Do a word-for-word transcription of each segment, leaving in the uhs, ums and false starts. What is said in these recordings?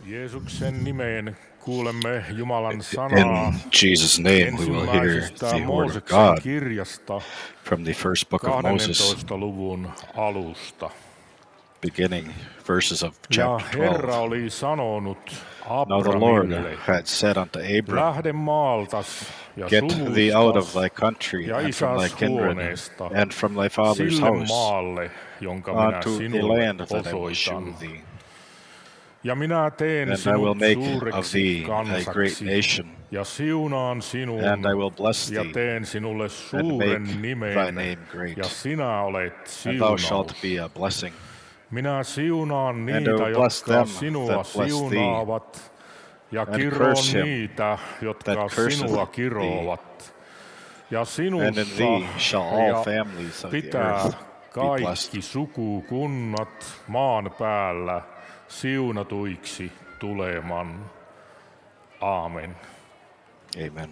Jeesuksen nimeen kuulemme Jumalan sanaa In Jesus' name, we will hear ensimmäisestä the word of Mooseksen God kirjasta from the first book of Moses, kahdennentoista luvun alusta. beginning verses of Ja chapter Herra twelve. oli sanonut Now the Lord Abramille, had said unto Abram, lähde maaltas ja Get thee out of suvustas thy country ja and from thy isäs kindred huoneesta and from thy father's sille house maalle, jonka minä unto the sinulle land that I will shew osoitan. thee. Ja minä teen And I will sinut make of suureksi thee a great kansaksi nation, ja siunaan sinun and I will bless ja thee, teen sinulle and suuren make thy nimen name great. ja sinä olet And thou shalt siunaus. be a blessing. Minä siunaan And I niitä, will bless jotka them sinua that bless thee, siunaavat, ja and kiroon curse him niitä, jotka that curseth sinua thee. kiroavat. Ja And in sinussa thee shall all ja families of the pitää earth be blessed. kaikki sukukunnat maan päällä siunatuiksi tuleman. Aamen. Amen.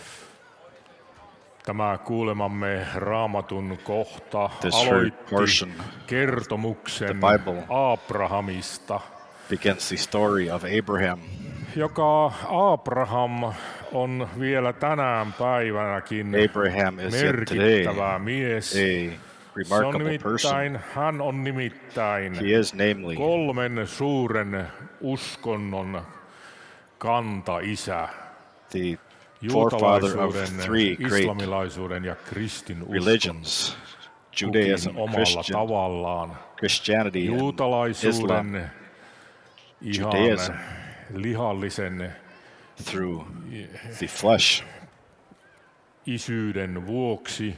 Tämä kuulemamme Raamatun kohta This heard aloitti portion, kertomuksen the Bible, Abrahamista, begins the story of Abraham, joka Abraham on vielä tänään päivänäkin Abraham is yet today merkittävä mies. a Se on remarkable person. nimittäin, hän on nimittäin He is namely kolmen suuren uskonnon kantaisä. the forefather of Juutalaisuuden, three great islamilaisuuden ja kristinuskon. religions, Kukin Judaism, omalla Christian, tavallaan. Christianity, and Islam. Juutalaisuuden ihan Judaism. lihallisen Through the flesh, isyyden vuoksi,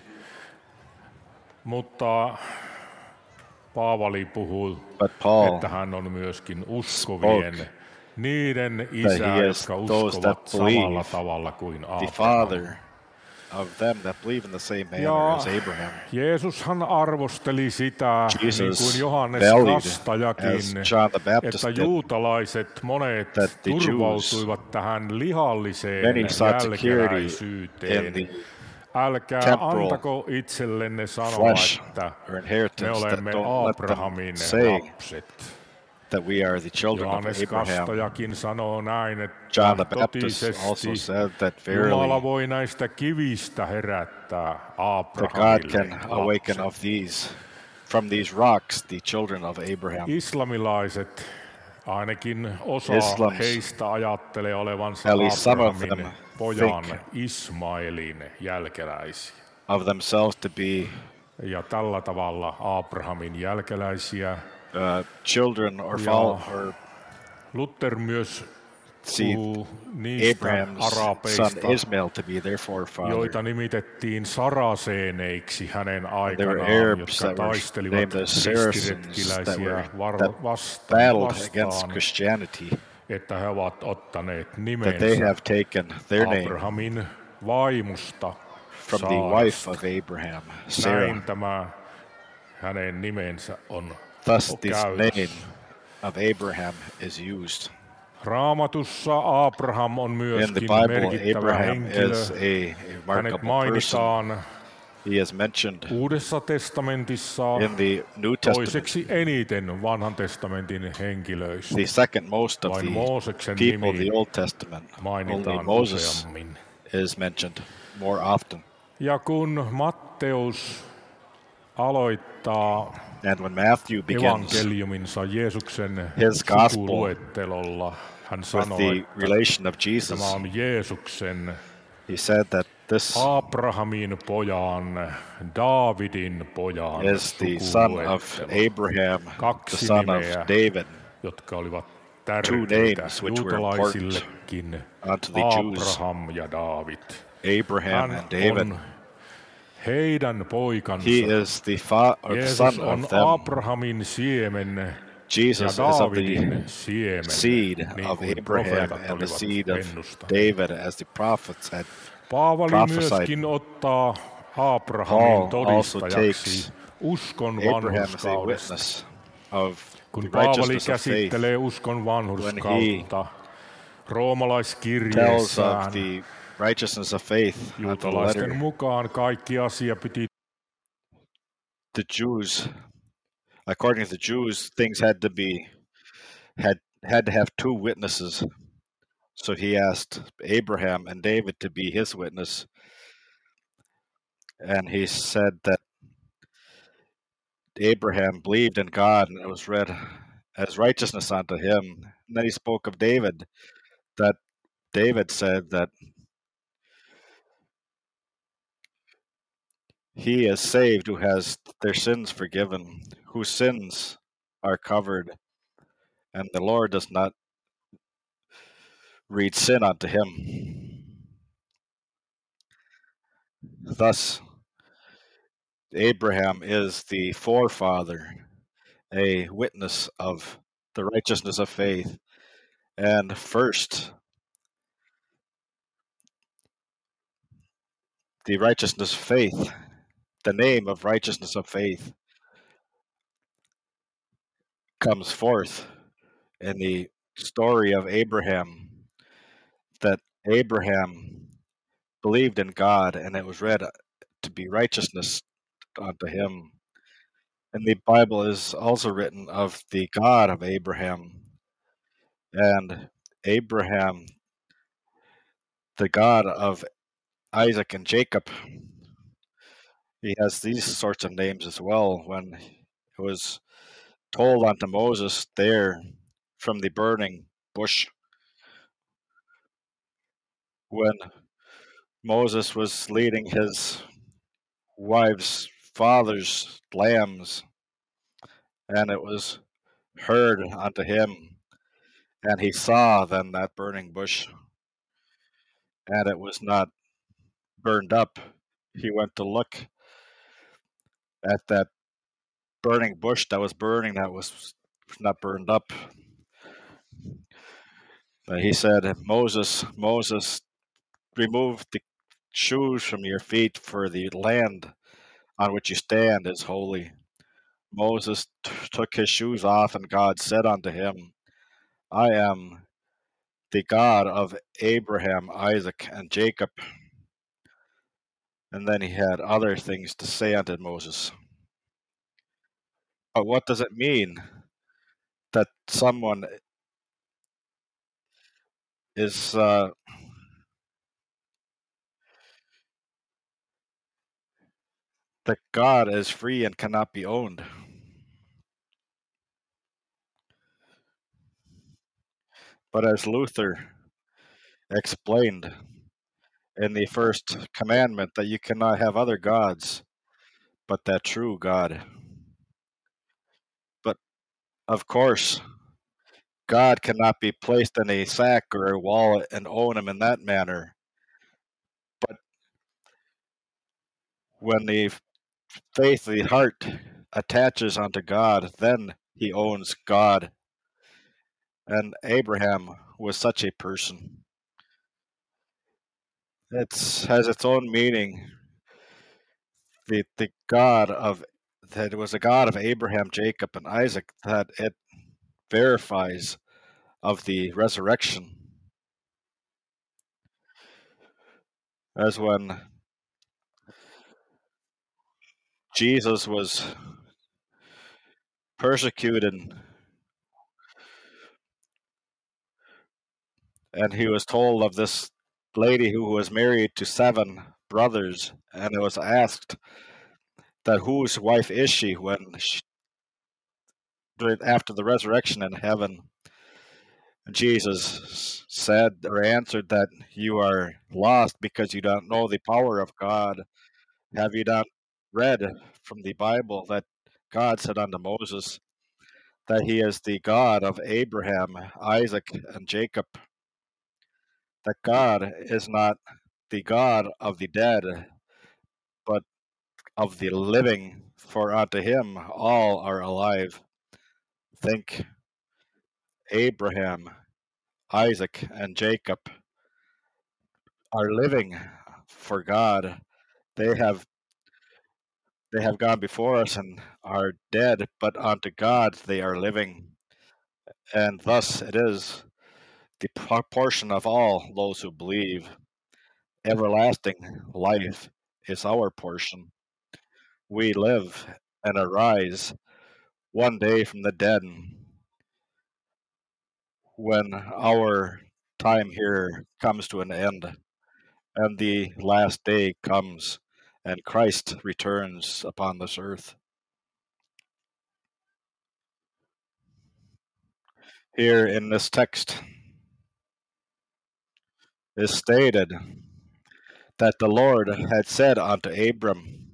mutta Paavali puhuu, but Paul että hän on myöskin uskovien, spoke niiden that isä, he is jotka those that uskovat samalla believe, tavalla kuin the Abraham. father of them that believe in the same manner Ja as Abraham. Jeesushan arvosteli sitä, Jesus niin kuin Johannes valued, Kastajakin, as John the Baptist että did, juutalaiset monet that the Jews, turvautuivat tähän lihalliseen many sought security in jälkeläisyyteen. the Älkää temporal antako itsellenne sanoa, flesh että or me inheritance, that olemme don't let them Abrahamin say lapset. that we are the children of Johannes Abraham. Kastajakin sanoo näin, että John the Baptist also totisesti said that Jumala verily voi näistä kivistä herättää that God Abrahamille can awaken lapsen. of these, from these rocks, the children of Abraham. Islamilaiset, ainakin osa Islams, heistä ajattelee olevansa at least some of Abrahamin them pojan think Ismaelin jälkeläisiä. of themselves to be Ja tällä tavalla Abrahamin jälkeläisiä. uh, children or Ja fall or Luther myös see puhuu niistä Abraham's son arabeista, Ismail to be their forefather. joita nimitettiin saraseeneiksi hänen There were aikanaan, Arabs jotka that were taistelivat named as Saracens that ristiretkiläisiä were var- that vastaan, battled against vastaan, Christianity, että he ovat ottaneet that they nimensä have taken their name Abrahamin vaimusta from the wife Saarasta. of Abraham, Sarah. Näin tämä hänen nimensä on Thus this käytössä. name of Abraham is used. Raamatussa Abraham on In the myöskin Bible, merkittävä Abraham henkilö. is a Hänet remarkable person. mainitaan He is mentioned Uudessa testamentissa in the New Testament, toiseksi eniten vanhan testamentin henkilöistä. the second most of Vain the Mooseksen people of nimi the Old Testament. Only mainitaan Moses useammin. is mentioned more often. Ja kun Matteus aloittaa And when Matthew begins evankeliuminsa Jeesuksen his gospel sukuluettelolla, hän with sanoi, the että relation of tämä Jesus, on Jeesuksen, he said that this Abrahamin pojan, Daavidin pojan is the son of sukuluettelo, Abraham, the kaksi son of nimeä, David, jotka olivat two tärkeitä names which were important juutalaisillekin, unto the Jews, Abraham ja Daavid. Abraham Hän and David. on heidän poikansa. He is the, fa- or the Jeesus son on of them. Abrahamin siemen ja Jesus is of Daavidin the siemen, seed niin of kuin Abraham profeetat and the olivat seed of ennustaneet. David, as the prophets had Paavali prophesied. myöskin ottaa Abrahamin Paul also todistajaksi takes uskon Abraham as a vanhurskaudesta. witness of Kun the Paavali righteousness of faith, käsittelee uskon vanhurskautta tells of roomalaiskirjeessään, the righteousness of faith unto the juutalaisten letter. mukaan kaikki asia piti The Jews, according to the Jews, things had to be had had to have two witnesses. So he asked Abraham and David to be his witness. And he said that Abraham believed in God and it was read as righteousness unto him. And then he spoke of David, that David said that he is saved who has their sins forgiven, whose sins are covered, and the Lord does not read sin unto him. Thus, Abraham is the forefather, a witness of the righteousness of faith. And first, the righteousness of faith, the name of righteousness of faith, comes forth in the story of Abraham, that Abraham believed in God and it was read to be righteousness unto him. And the Bible is also written of the God of Abraham. And Abraham, the God of Isaac and Jacob, he has these sorts of names as well. When it was told unto Moses there from the burning bush, when Moses was leading his wife's father's lambs, and it was heard unto him, and he saw then that burning bush, and it was not burned up. He went to look at that burning bush that was burning, that was not burned up. But he said, Moses, Moses, remove the shoes from your feet, for the land on which you stand is holy. Moses t- took his shoes off, and God said unto him, I am the God of Abraham, Isaac, and Jacob. And then he had other things to say unto Moses. But what does it mean that someone is uh, that God is free and cannot be owned? But as Luther explained in the first commandment, that you cannot have other gods but that true God. But of course, God cannot be placed in a sack or a wallet and own him in that manner. But when the faith of the heart attaches unto God, then he owns God. And Abraham was such a person. It has its own meaning. The the God of that it was a God of Abraham, Jacob, and Isaac, that it verifies of the resurrection. As when Jesus was persecuted and he was told of this lady who was married to seven brothers, and it was asked that whose wife is she when she, after the resurrection in heaven. Jesus said or answered that you are lost because you don't know the power of God. Have you not read from the Bible that God said unto Moses that he is the God of Abraham, Isaac, and Jacob? That God is not the God of the dead, but of the living, for unto him all are alive. Think Abraham, Isaac, and Jacob are living for God. They have they have gone before us and are dead, but unto God they are living. And thus it is the portion of all those who believe. Everlasting life is our portion. We live and arise one day from the dead. when our time here comes to an end and the last day comes and Christ returns upon this earth. Here in this text is stated that the Lord had said unto Abram,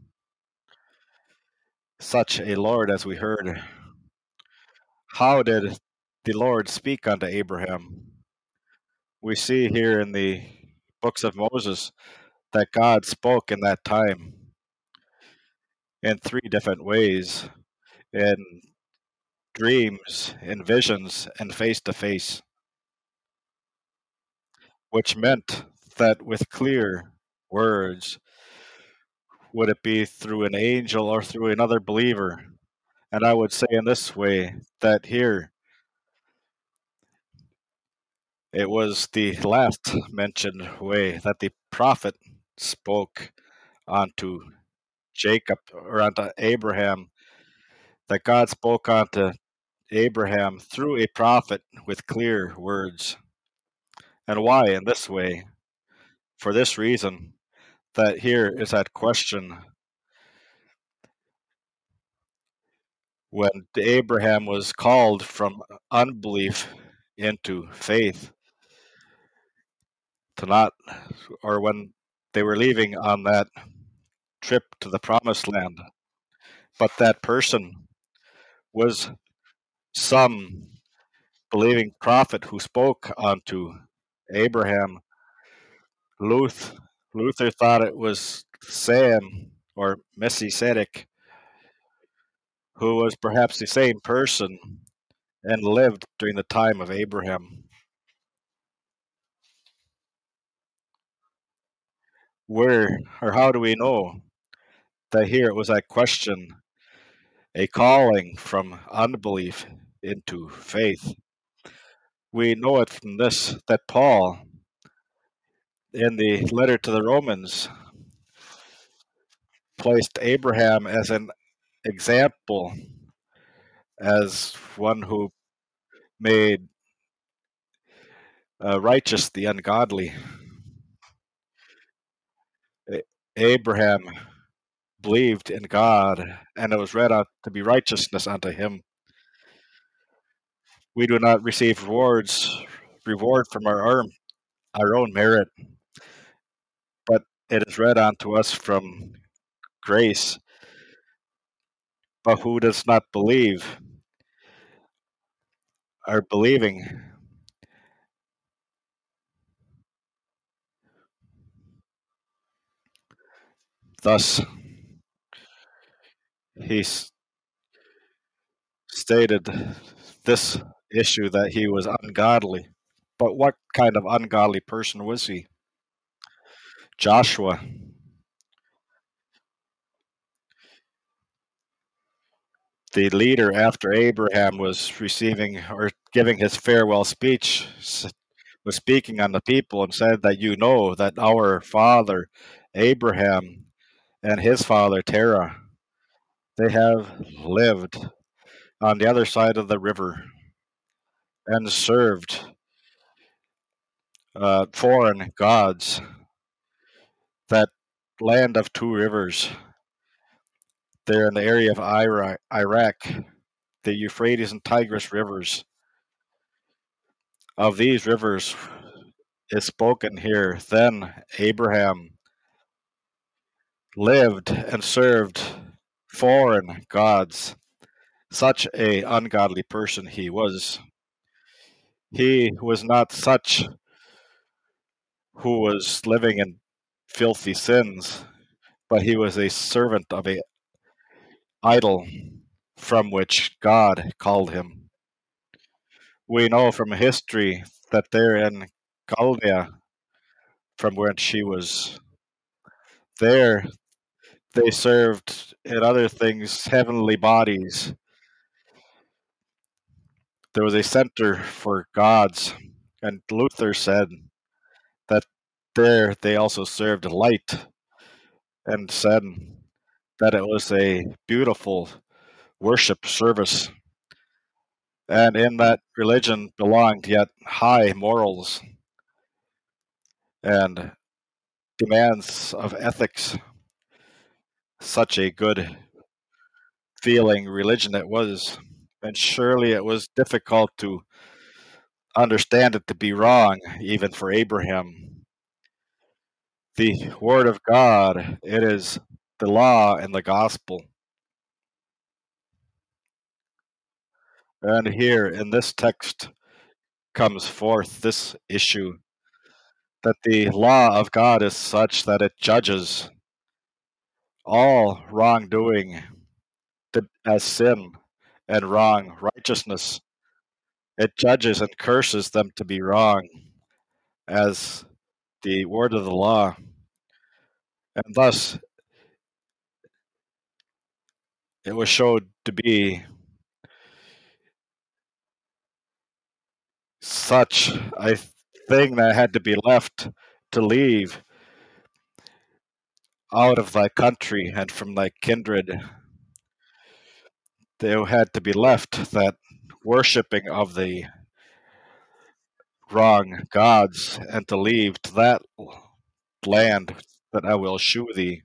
such a Lord as we heard. How did the Lord speak unto Abraham? We see here in the books of Moses that God spoke in that time in three different ways, in dreams, in visions, and face to face, which meant that with clear words, would it be through an angel or through another believer? And I would say in this way that here it was the last mentioned way that the prophet spoke unto Jacob or unto Abraham, that God spoke unto Abraham through a prophet with clear words. And why in this way? For this reason, that here is that question when Abraham was called from unbelief into faith, to not, or when they were leaving on that trip to the promised land, but that person was some believing prophet who spoke unto Abraham. Luth, Luther thought it was Sam or Melchizedek, who was perhaps the same person and lived during the time of Abraham. Where or how do we know that here it was that question, a calling from unbelief into faith? We know it from this, that Paul, in the letter to the Romans, placed Abraham as an example, as one who made uh, righteous the ungodly. Abraham believed in God, and it was read out to be righteousness unto him. We do not receive rewards, reward from our own, our own merit, but it is read unto us from grace. But who does not believe are believing. Thus, he stated this issue that he was ungodly. But what kind of ungodly person was he? Joshua. The leader after Abraham was receiving or giving his farewell speech, was speaking on the people and said that you know that our father Abraham and his father Terah, they have lived on the other side of the river and served uh, foreign gods. That land of two rivers, there in the area of Iraq, Iraq, the Euphrates and Tigris rivers. Of these rivers is spoken here. Then Abraham lived and served foreign gods. Such a ungodly person he was. He was not such who was living in filthy sins, but he was a servant of a idol from which God called him. We know from history that there in Chaldea, from whence she was, there they served in other things heavenly bodies. There was a center for gods, and Luther said that there they also served light, and said that it was a beautiful worship service. And in that religion belonged yet high morals and demands of ethics. Such a good feeling religion it was. And surely it was difficult to understand it to be wrong, even for Abraham. The Word of God, it is the law and the gospel. And here in this text comes forth this issue that the law of God is such that it judges all wrongdoing to, as sin and wrong righteousness. It judges and curses them to be wrong as the word of the law. And thus it was showed to be such a thing that had to be left to leave out of thy country and from thy kindred. They had to be left, that worshipping of the wrong gods, and to leave to that land that I will shew thee.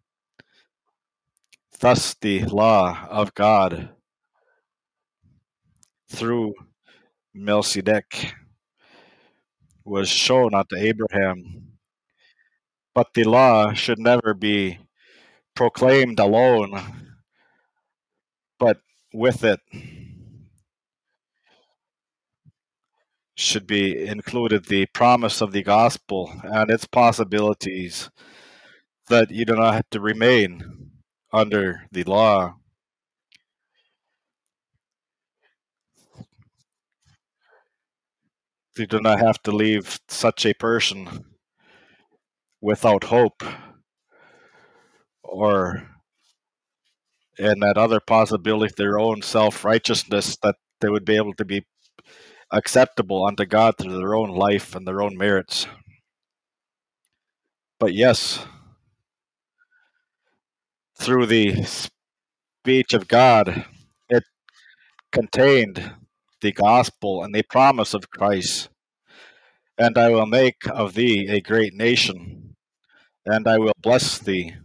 Thus the law of God through Melchizedek was shown unto Abraham. But the law should never be proclaimed alone, but with it should be included the promise of the gospel and its possibilities, that you do not have to remain under the law. You do not have to leave such a person without hope, or in that other possibility, their own self righteousness, that they would be able to be acceptable unto God through their own life and their own merits. But yes, through the speech of God, it contained the gospel and the promise of Christ. And I will make of thee a great nation, and I will bless thee.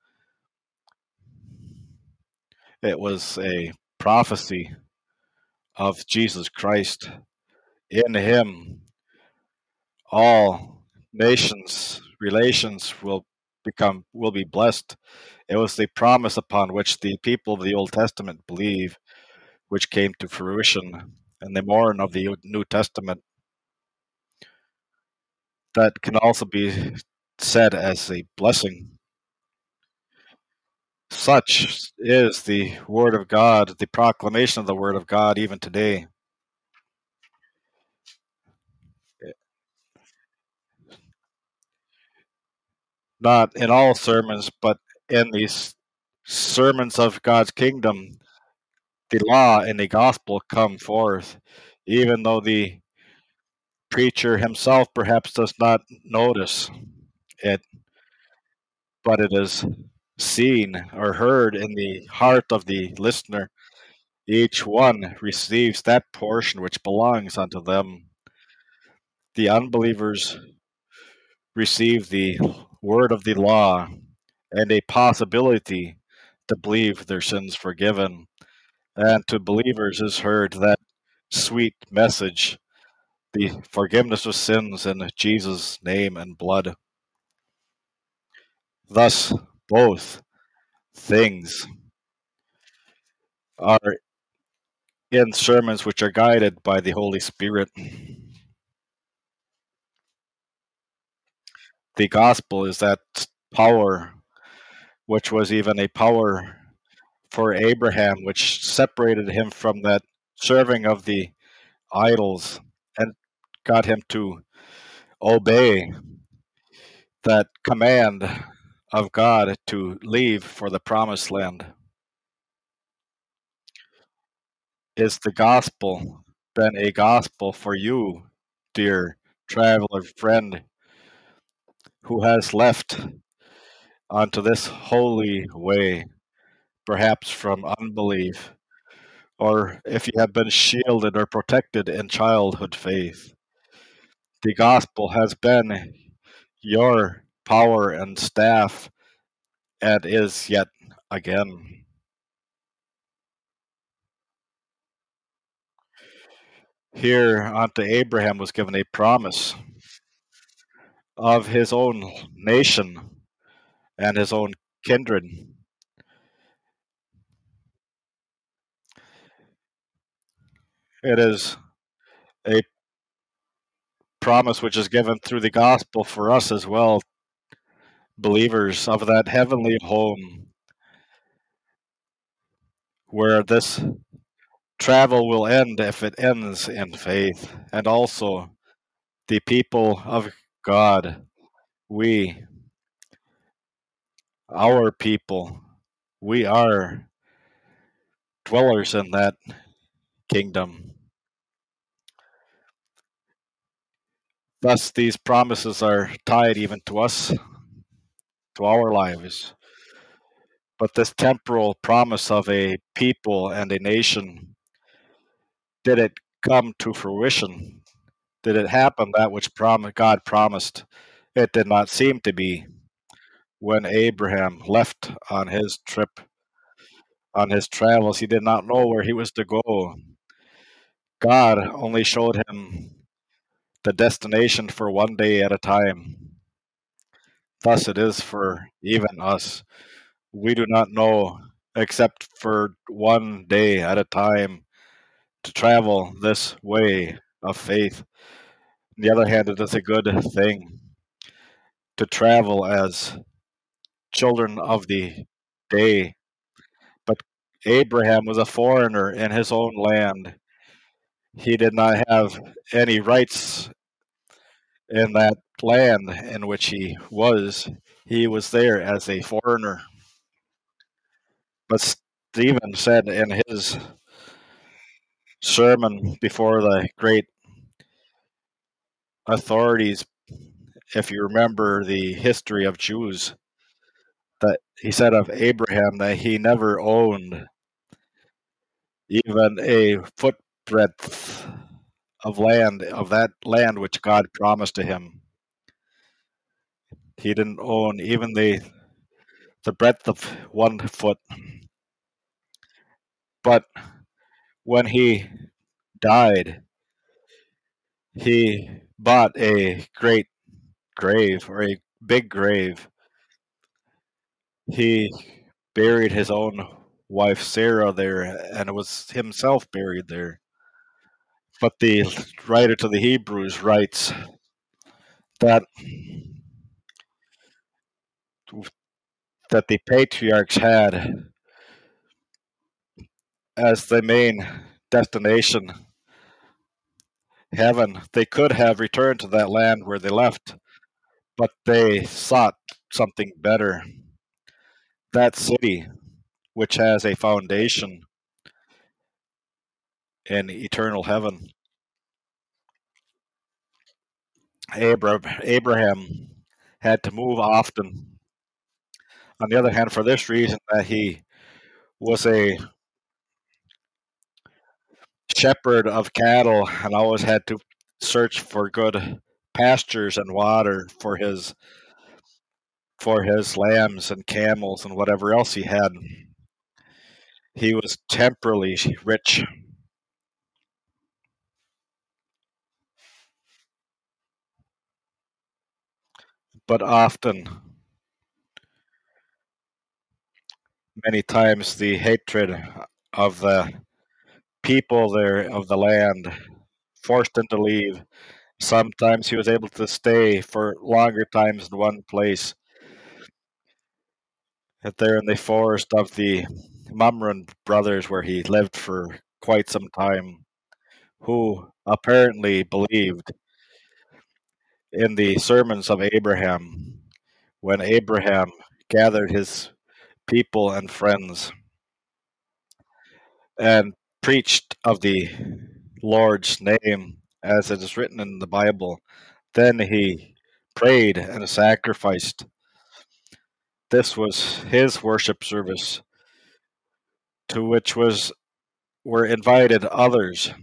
It was a prophecy of Jesus Christ. In him, all nations, relations will become will be blessed. It was the promise upon which the people of the Old Testament believe, which came to fruition in the morn of the New Testament. That can also be said as a blessing. Such is the Word of God, the proclamation of the Word of God, even today. Not in all sermons, but in these sermons of God's kingdom, the law and the gospel come forth, even though the preacher himself perhaps does not notice it, but it is seen or heard in the heart of the listener. Each one receives that portion which belongs unto them. The unbelievers receive the word of the law and a possibility to believe their sins forgiven. And to believers is heard that sweet message, the forgiveness of sins in Jesus' name and blood. Thus, both things are in sermons which are guided by the Holy Spirit. The gospel is that power, which was even a power for Abraham, which separated him from that serving of the idols and got him to obey that command of God to leave for the promised land. Is the gospel been a gospel for you, dear traveler friend, who has left onto this holy way, perhaps from unbelief or if you have been shielded or protected in childhood faith. The gospel has been your power and staff, and is yet again. Here unto Abraham was given a promise of his own nation and his own kindred. It is a promise which is given through the gospel for us as well, believers of that heavenly home where this travel will end if it ends in faith. And also the people of God, we, our people, we are dwellers in that kingdom. Thus, these promises are tied even to us, to our lives. But this temporal promise of a people and a nation, did it come to fruition? Did it happen that which prom- God promised? It did not seem to be. When Abraham left on his trip, on his travels, he did not know where he was to go. God only showed him the destination for one day at a time. Thus it is for even us. We do not know except for one day at a time to travel this way of faith. On the other hand, it is a good thing to travel as children of the day. But Abraham was a foreigner in his own land. He did not have any rights in that land in which he was. He was there as a foreigner. But Stephen said in his sermon before the great authorities, if you remember the history of Jews, that he said of Abraham that he never owned even a footbreadth of land, of that land which God promised to him. He didn't own even the the breadth of one foot. But when he died, he bought a great grave, or a big grave. He buried his own wife Sarah there, and it was himself buried there. But the writer to the Hebrews writes that that the patriarchs had as the main destination heaven. They could have returned to that land where they left, but they sought something better. That city, which has a foundation in eternal heaven. Abraham had to move often. On the other hand, for this reason, that he was a shepherd of cattle and always had to search for good pastures and water for his for his lambs and camels and whatever else he had. He was temporally rich. But often, many times, the hatred of the people there of the land forced him to leave. Sometimes he was able to stay for longer times in one place. There in the forest of the Mamre brothers, where he lived for quite some time, who apparently believed in the sermons of Abraham when Abraham gathered his people and friends and preached of the Lord's name as it is written in the Bible. Then he prayed and sacrificed. This was his worship service, to which was were invited others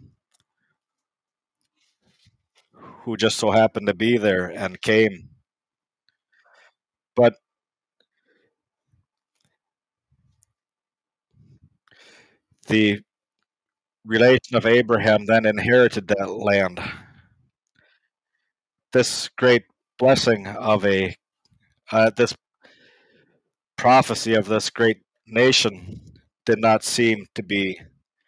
who just so happened to be there and came. But the relation of Abraham then inherited that land. This great blessing of a uh, this prophecy of this great nation did not seem to be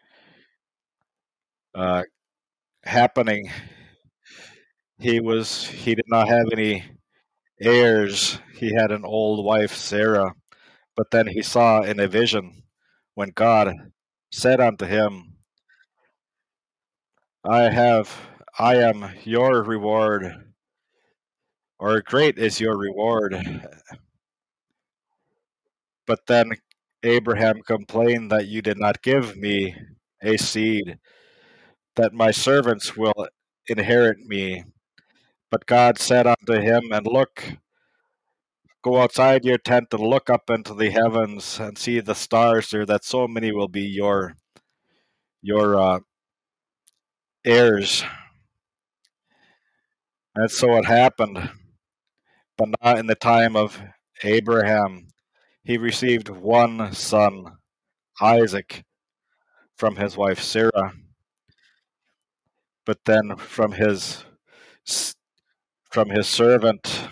uh, happening. He was he did not have any heirs. He had an old wife, Sarah. But then he saw in a vision when God said unto him, I have I am your reward, or great is your reward. But then Abraham complained that you did not give me a seed, that my servants will inherit me. But God said unto him, and look, go outside your tent and look up into the heavens and see the stars there, that so many will be your your uh, heirs. And so it happened, but not in the time of Abraham. He received one son, Isaac, from his wife Sarah, but then from his from his servant,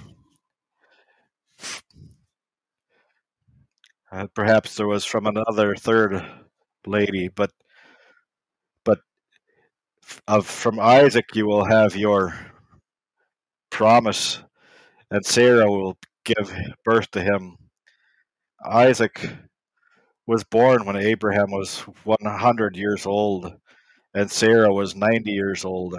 uh, perhaps there was from another third lady, but but of from Isaac you will have your promise, and Sarah will give birth to him. Isaac was born when Abraham was one hundred years old, and Sarah was ninety years old.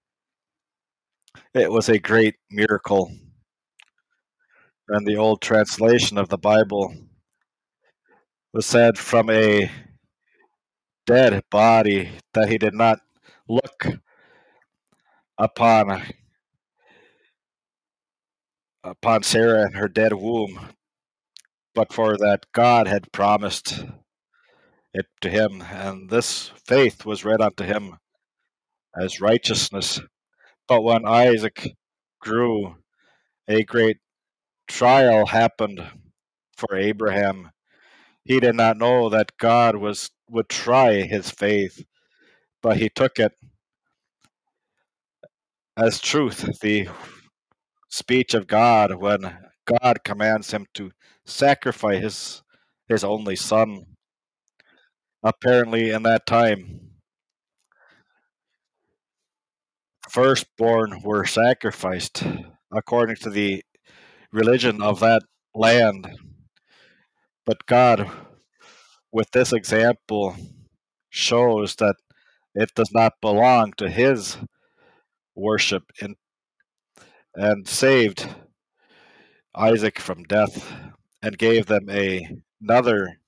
It was a great miracle. And the old translation of the Bible was said from a dead body that he did not look upon upon Sarah and her dead womb, but for that God had promised it to him, and this faith was read unto him as righteousness. But when Isaac grew, a great trial happened for Abraham. He did not know that God was would try his faith, but he took it as truth, the speech of God when God commands him to sacrifice his, his only son. Apparently, in that time, firstborn were sacrificed according to the religion of that land. But God, with this example, shows that it does not belong to his worship and, and saved Isaac from death and gave them a, another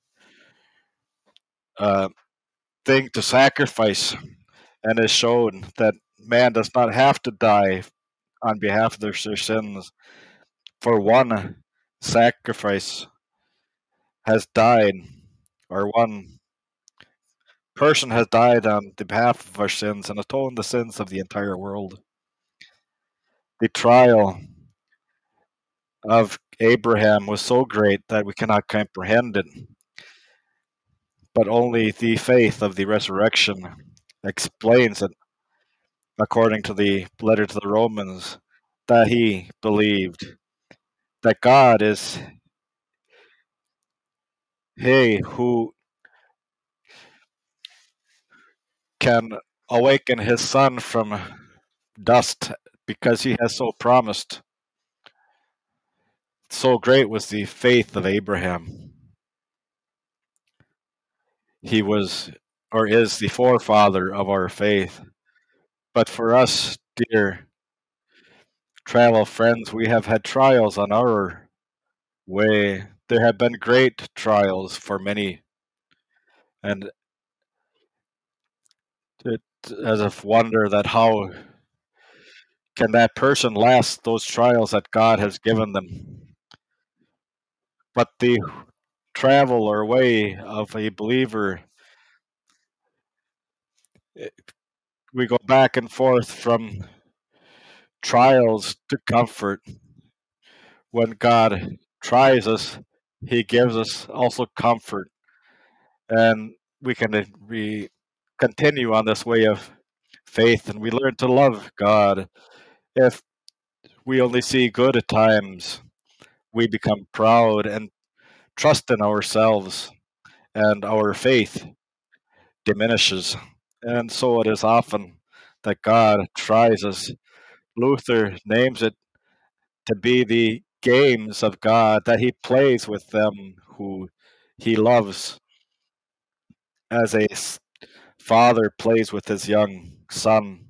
uh, thing to sacrifice, and has shown that man does not have to die on behalf of their, their sins. For one sacrifice has died, or one person has died on the behalf of our sins and atoned the sins of the entire world. The trial of Abraham was so great that we cannot comprehend it, but only the faith of the resurrection explains it, according to the letter to the Romans, that he believed that God is he who can awaken his son from dust, because he has so promised. So great was the faith of Abraham. He was, or is, the forefather of our faith. But for us, dear travel friends, we have had trials on our way. There have been great trials for many, and it as if wonder that how can that person last those trials that God has given them. But the travel or way of a believer We go back and forth from trials to comfort. When God tries us, He gives us also comfort, and we can uh, we continue on this way of faith, and we learn to love God. If we only see good at times, we become proud and trust in ourselves, and our faith diminishes. And so it is often that God tries us. Luther names it to be the games of God that he plays with them who he loves, as a s- father plays with his young son.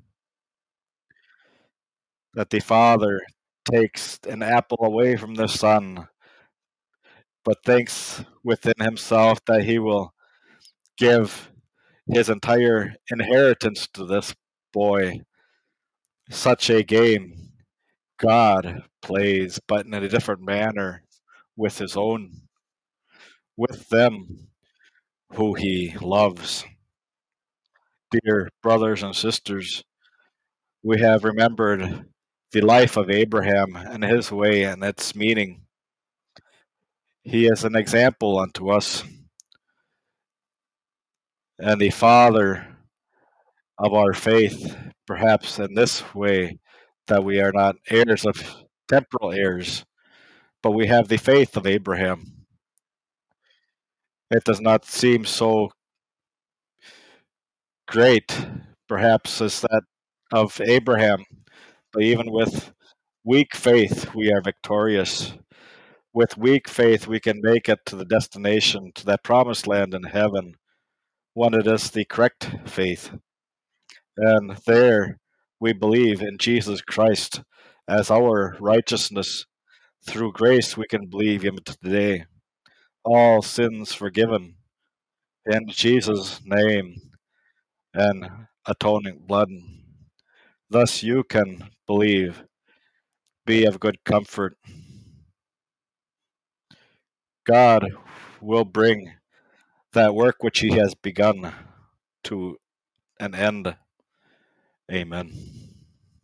That the father takes an apple away from the son, but thinks within himself that he will give his entire inheritance to this boy. Such a game God plays, but in a different manner with his own, with them who he loves. Dear brothers and sisters, we have remembered the life of Abraham and his way and its meaning. He is an example unto us and the father of our faith, perhaps in this way that we are not heirs of temporal heirs, but we have the faith of Abraham. It does not seem so great, perhaps, as that of Abraham, but even with weak faith, we are victorious. With weak faith, we can make it to the destination, to that promised land in heaven, when it is the correct faith. And there we believe in Jesus Christ as our righteousness. Through grace, we can believe Him today. All sins forgiven in Jesus' name and atoning blood. Thus you can believe, be of good comfort. God will bring that work which He has begun to an end. Amen.